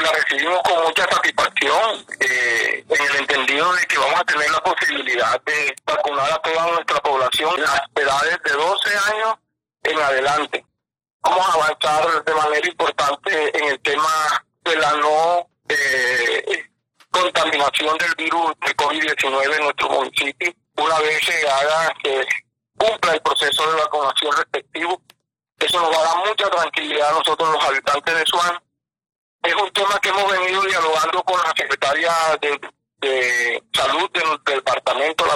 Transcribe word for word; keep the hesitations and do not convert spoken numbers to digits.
la recibimos con mucha satisfacción, eh, en el entendido de que vamos a tener la posibilidad de vacunar a toda nuestra población, las edades de doce años en adelante. Vamos a avanzar de manera importante en el tema de la no eh, contaminación del virus de COVID diecinueve en nuestro municipio. Una vez se haga, que cumpla el proceso de vacunación respectivo, eso nos va a dar mucha tranquilidad a nosotros los habitantes de Suán. Es un tema que hemos venido dialogando con la secretaria de, de Salud del, del departamento,